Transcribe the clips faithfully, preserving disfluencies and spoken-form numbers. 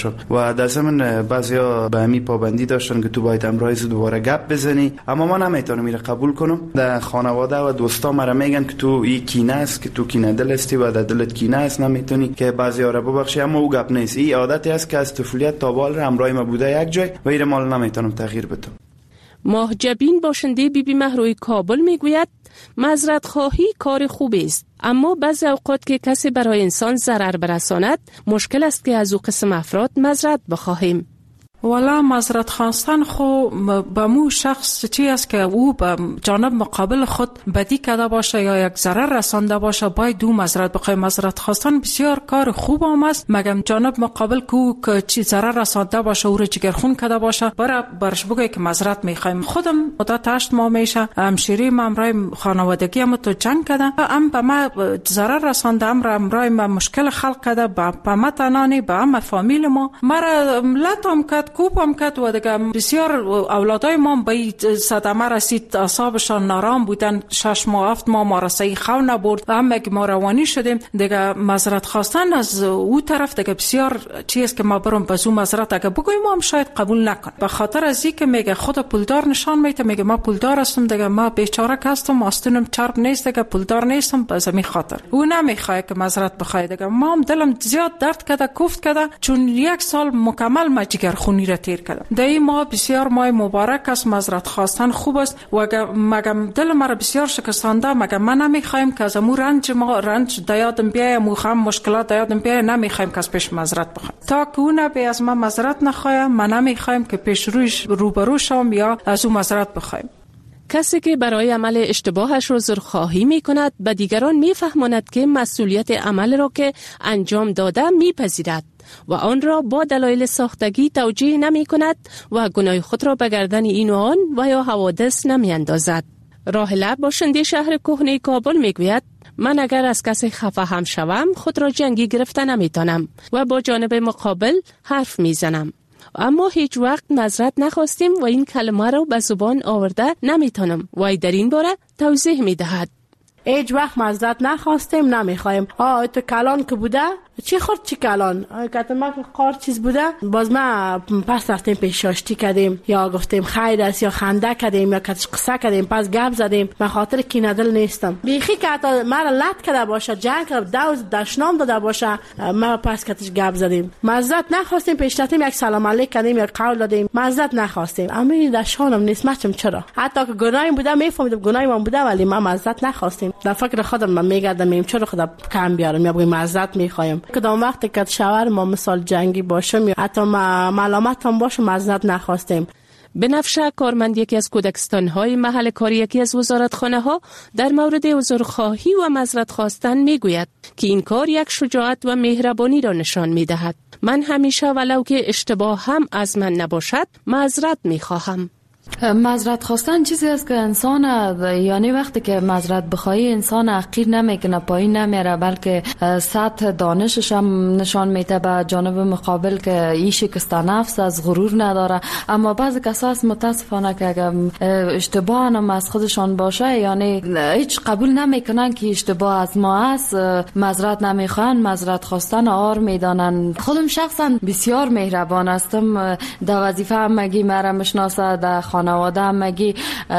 و در ضمن بعضیا به همی پابندی داشتن که تو باید امرایز دوباره گپ بزنی، اما ما نمیتونم میره قبول کنم. در خانواده و دوستا مرا میگن که تو این کینه است، که تو کینه دل هستی و در دلت کینه است، نمیتونی که بعضیا را ببخشی، اما او گپ نیست. این عادتی است که از طفولیت تا بال امرای ما بوده یک جای و این مال نمیتونم تغییر بدم. ماه جبین باشنده بی بی مهروی کابل میگوید معذرت خواهی کار خوبی است، اما بعضی اوقات که کسی برای انسان ضرر برساند مشکل است که از او قسم افراد معذرت بخواهیم. والا معذرت خواستن خو به مو شخص چی است که او به جانب مقابل خود بدی کرده باشه یا یک ضرر رسانده باشه باید دو معذرت بخواه. معذرت خواستن بسیار کار خوب هم است، مگم جانب مقابل کو که چی ضرر رسانده باشه او را جگرخون کرده باشه برای برش بگوی که معذرت میخوایم. خودم مدت هشت ماه میشه همشیری ما امرای خانوادگی هم تو جنگ کرده، ام به ما ضرر رسانده، ام را امرای ما مشکل خلق کرده، به ما تنانی به ام فامیل ما مرا لطم کرد، کوپم کرد و دیگه بسیار اولادای ما به صدمه رسید، اعصابشان نارام بودن، شش ماه هفت ماه ما را صحیح خو نبرد و هم ما روانی شدیم. دیگه معذرت خواستن از او طرف دیگه بسیار چیز که ما برم بزو معذرت اگه بگویم ما هم شاید قبول نکن، به خاطر از اینکه میگه خود پولدار نشان میده، میگه ما پولدار هستم، دیگه ما بیچاره هستم، آستونم چرب نیست، دیگه پولدار نیستم، به زمین خاطر او نمیخواد که معذرت بخواد. دیگه ما هم دلم زیاد درد کرده، کوفت کرده، چون یک سال مکمل ما جگرخونی را تیر کردم. دایی ما بسیار ماه مبارک است، معذرت خواستن خوب است و مگم دل مرا بسیار شکستانده، مگم من نمیخوایم که از امو رنج ما رنج دیادم بیای، مو خم مشکلات دیادم بیای، نمیخوایم که از پیش معذرت بخوایم. تا که او نبی از ما معذرت نخواه، من نمیخوایم که پیش روش روبرو شوم یا از او معذرت بخوایم. کسی که برای عمل اشتباهش عذرخواهی می کند به دیگران می فهماند که مسئولیت عمل را که انجام داده می پذیرد و آن را با دلایل ساختگی توجیه نمی کند و گناه خود را به گردن این و آن و یا حوادث نمی اندازد. راهله باشنده شهر کهنه کابل می گوید من اگر از کسی خفه هم شوم خود را جنگی گرفته نمی تانم و با جانب مقابل حرف می زنم، اما هیچ وقت معذرت نخواستیم و این کلمه را به زبان آورده نمیتونم. وای در این باره توضیح میدهد. هیچ وقت معذرت نخواستیم، نمیخوایم. آه تو کلان که بوده چی خورد چی کلان که ما که قار چیز بوده باز ما پس رفتیم پیش شاشتی کردیم یا گفتیم خیر است یا خنده کردیم یا کتش قصه کردیم، پس گپ زدیم. من خاطر کینه دل نیستم، بیخی که حتی مرا لط کرده باشه، جنگ دوز دشنام داده باشه، ما پس کتش گپ زدیم. معذرت نخواستیم، پیش رفتیم یک سلام علیک کردیم یا قول دادیم، معذرت نخواستیم. اما این دشانم نیست، مچم چرا حتی که گناهی بوده میفهمیدم گناهی من بوده ولی ما معذرت نخواستیم. در فکر خودم من میگردم میم چرا خدا کم بیارم یا بگم معذرت میخوایم. کدام وقتی که شوهر ما مثال جنگی باشه یا حتی ملامت هم باشه معذرت نخواستیم. بنفشه کارمند یکی از کودکستان‌های محل کاری یکی از وزارتخانه‌ها در مورد عذرخواهی و معذرت خواستن میگوید که این کار یک شجاعت و مهربانی را نشان میدهد. من همیشه ولو که اشتباه هم از من نباشد معذرت میخواهم. معذرت خواستن چیزی است که انسان یعنی وقتی که معذرت بخوای انسان حقیر نمیکنه، پایین نمیره، بلکه سطح دانشش هم نشان میده به جانب مقابل که این شکست نفس از غرور نداره. اما بعضی کسا هست متاسفانه که اگر اشتباه هم از خودشان باشه یعنی هیچ قبول نمیکنن که اشتباه از ما است، معذرت نمیخوان، معذرت خواستن آر میدانن. خودم شخصا بسیار مهربان هستم، در وظیفه هم مگی مرا میشناسه، در خانواده هم مگی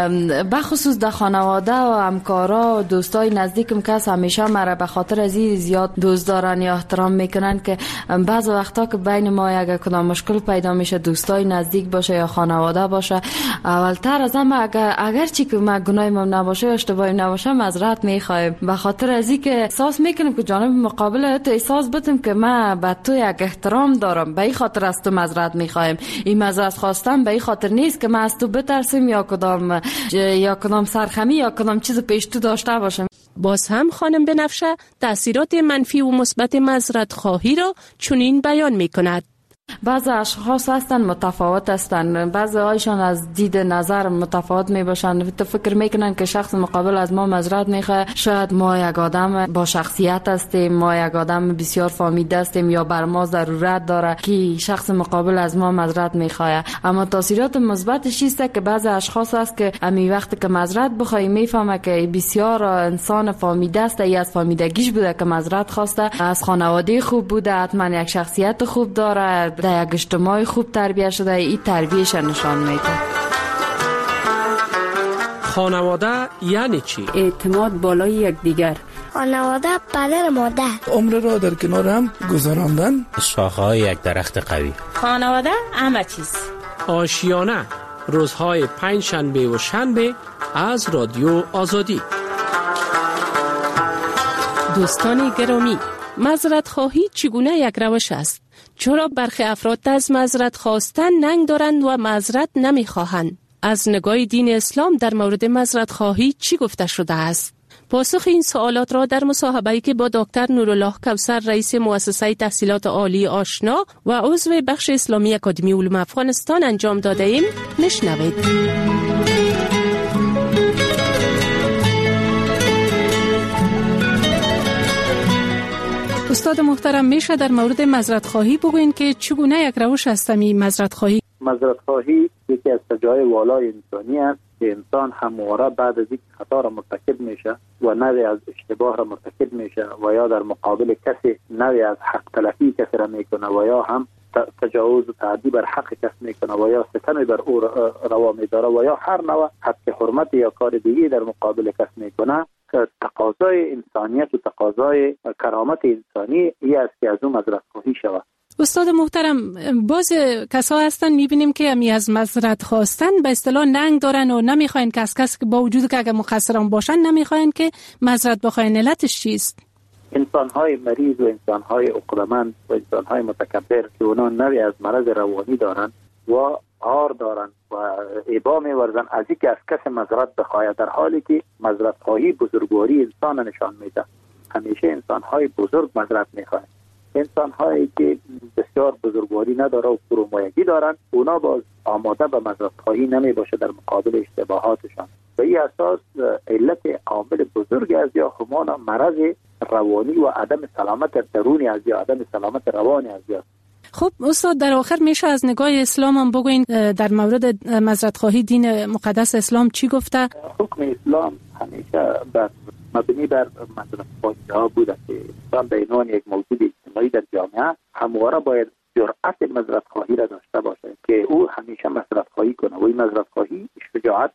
بخصوص در خانواده و همکارا و دوستای نزدیکم کس همیشه مرا به خاطر از این زیاد دوست دارن یا احترام میکنن که بعض وقتا که بین ما اگر کدام مشکل پیدا میشه، دوستای نزدیک باشه یا خانواده باشه، اولتر از همه اگر اگر چی که ما گناهی من نباشه یا اشتباهی نباشه معذرت میخوایم، به خاطر از این که احساس میکنیم که جانب مقابل تو احساس بدیم که ما به تو یک احترام دارم، به این خاطر از تو معذرت میخوایم. این معذرت خواستن به این خاطر نیست که ما از تو بترسیم یا کدام یا کدام سرخمی یا کدام چیز پیش تو داشته باشیم. باز هم خانم بنفشه تأثیرات منفی و مثبت معذرت خواهی را چنین بیان میکند. بعض اشخاص هستن متفاوت هستن، بعضی هایشان از دید نظر متفاوت می باشن، تو فکر میکنن که شخص مقابل از ما معذرت میخواد، شاید ما یک آدم با شخصیت هستیم، ما یک آدم بسیار فامیده هستیم یا بر ما ضرورت داره که شخص مقابل از ما معذرت میخواد. اما تاثیرات مثبتش چیسته که بعضی اشخاص هست که امی وقتی که معذرت بخوای میفهمه که بسیار انسان فامیده است، یا از فامیدگیش بوده که معذرت خواسته، از خانواده خوب بوده، حتما یک شخصیت خوب داره، در یک اجتماع خوب تربیت شده، این تربیتش نشان میده. خانواده یعنی چی؟ اعتماد بالای یکدیگر. خانواده پدر مادر. عمر را در کنار هم گذراندن. شاخه‌های یک درخت قوی. خانواده همه چیز. آشیانه روزهای پنج شنبه و شنبه از رادیو آزادی. دوستان گرامی، معذرت خواهی چگونه یک روش است؟ چرا برخی افراد از معذرت خواستن ننگ دارند و معذرت نمیخواهند؟ از نگاه دین اسلام در مورد معذرت خواهی چی گفته شده است؟ پاسخ این سوالات را در مصاحبه‌ای که با دکتر نورالله کوثر رئیس مؤسسه تحصیلات عالی آشنا و عضو بخش اسلامی اکادمی علوم افغانستان انجام داده ایم میشنوید. استاد محترم، میشه در مورد معذرت خواهی بگوین که چگونه یک روش است می معذرت خواهی؟ معذرت خواهی یکی از سجای والای انسانی است که انسان همواره بعد از اینکه خطا را مرتکب میشه و نوی از اشتباه را مرتکب میشه و یا در مقابل کسی نوی از حق تلفی کسی را میکنه و یا هم تجاوز و تعدی بر حق کس میکنه و یا ستم بر او روا میداره و یا هر نوع حق حرمت یا کار دیگه در مقابل کس میکنه، تقاضای انسانیت و تقاضای کرامت انسانی ای است که از اون معذرت خواهی شود. استاد محترم، باز کسا هستن میبینیم که همی از معذرت خواستن به اصطلاح ننگ دارن و نمیخواین که از کسی که با وجود که اگه مقصران باشن نمیخواین که معذرت بخواین. علتش چیست؟ انسان‌های مریض و انسان‌های عقلمند و انسان‌های متکبر که اونا نوی از مرض روانی دارن و عار دارن و ابا می‌ورزن از اینکه از کسی معذرت بخواهد، در حالی که معذرت خواهی بزرگواری انسان نشان میده. همیشه انسان‌های بزرگ معذرت می‌خواهند. انسان‌هایی که بسیار بزرگواری نداره و فرومایگی دارن، اونا باز آماده به معذرت خواهی نمی‌باشه در مقابل اشتباهاتشان. به این اساس علت عامل بزرگ از یا همان مرض روانی و عدم سلامت درونی از یا عدم سلامت روانی از یا. خب استاد، در آخر میشه از نگاه اسلام هم بگوین در مورد معذرت خواهی دین مقدس اسلام چی گفته؟ حکم اسلام همیشه بر مبنی بر معذرت خواهی ها بوده که انسان به عنوان یک موجود اجتماعی در جامعه همواره باید جرأت معذرت خواهی را داشته باشه که او همیشه معذرت خواهی کنه و این معذرت خواهی شجاعت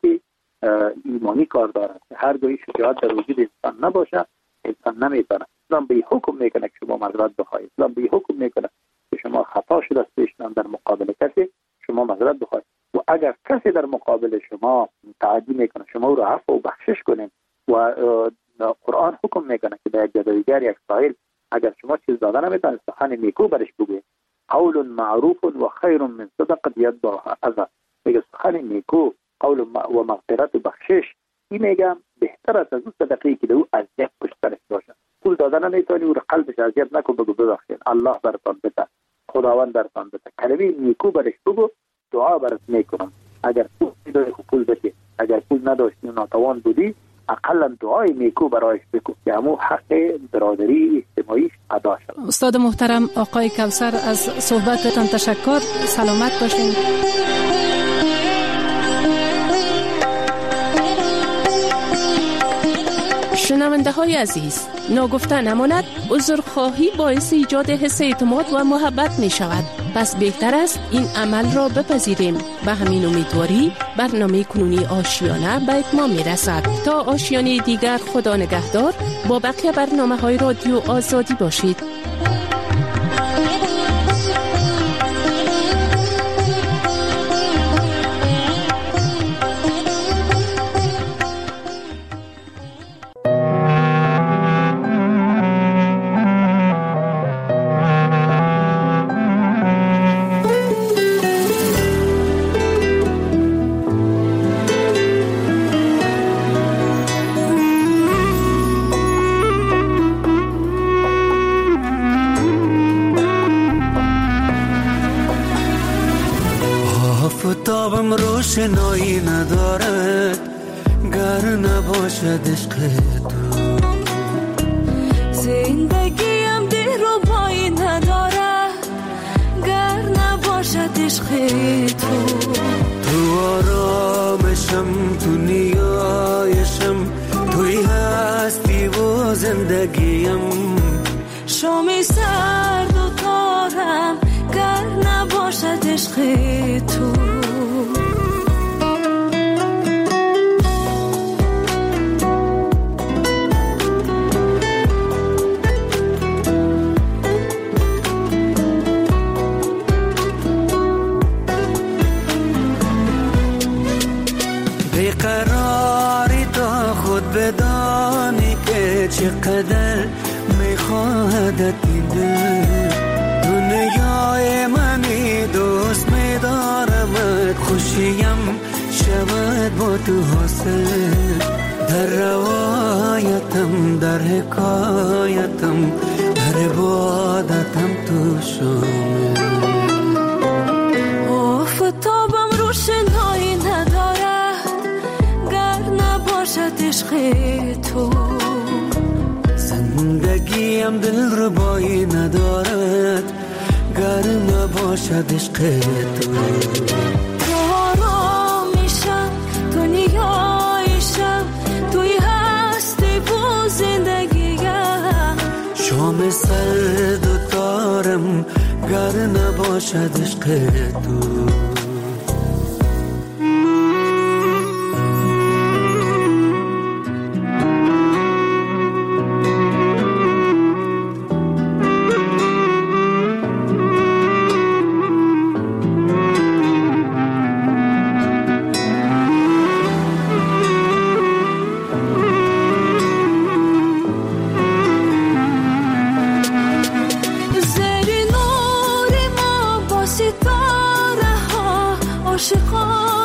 ایمانی کار دارد. هر جایی شجاعت در وجود انسان نباشه انسان نمیتونه. اسلام به حکم میکنه که شما معذرت بخواهید. اسلام به حکم میکنه که شما خطا شده است پیشتان در مقابل کسی شما معذرت بخواهید و اگر کسی در مقابل شما تعدی میکنه شما او را عفو و بخشش کنید و قرآن حکم میکنه که به یک جدایگر یک سائل اگر شما چیز داده نمیتونید سخن نیکو برش بگوید. قول معروف و خیر من صدقه یتبعها اذی. میگه سخن نیکو، قول و مغفرت و بخشش، این میگم بهتر است از اون صدقه‌ای که دو اذیت پشترش باشه. پول دادن نمیتونی او را قلبش اذیت نکن، بگو ببخشید الله برتان بده، خداوند برتان بده، کلمه نیکو برش بگو، دعا برات میکنم. اگر پول داری خو پول بده، اگر پول نداشتی و ناتوان بودی اقلا دعای نیکو برایش بکن که همو حق برادری اجتماعیش ادا شد. استاد محترم آقای کوثر، از صحبتتان تشکر. سلامت باشین. شنونده های عزیز، ناگفته نماند عذرخواهی باعث ایجاد حس اعتماد و محبت می شود. پس بهتر است این عمل را بپذیریم. به همین امیدواری برنامه کنونی آشیانه به اتمام می رسد. تا آشیانه دیگر خدا نگهدار. با بقیه برنامه های رادیو آزادی باشید. آفتابم روشنایی ندارد گر نباشد عشق تو، زندگیم دیر و پایی ندارد گر نباشد عشق تو. تو آرامشم، تو نیایشم، توی هستی و زندگیم. شامی سرد و تارم گر نباشد نباشد عشق تو. بیقراری تا خود بدانی که چقدر میخواهدت این دل. دنیای منی دوست میدارمت، خوشیم شود با تو حاصل. در روایتم در حکایتم در عبادتم تو شامل. آفتابم روشنایی ندارد گر نباشد عشق تو. زندگیم دل ربایی ندارد گر نباشد عشق تو. آرامیشم دنیایشم توی هستی بو زندگیم. شام سرد و تارم گر نباشد عشق تو. عاشقان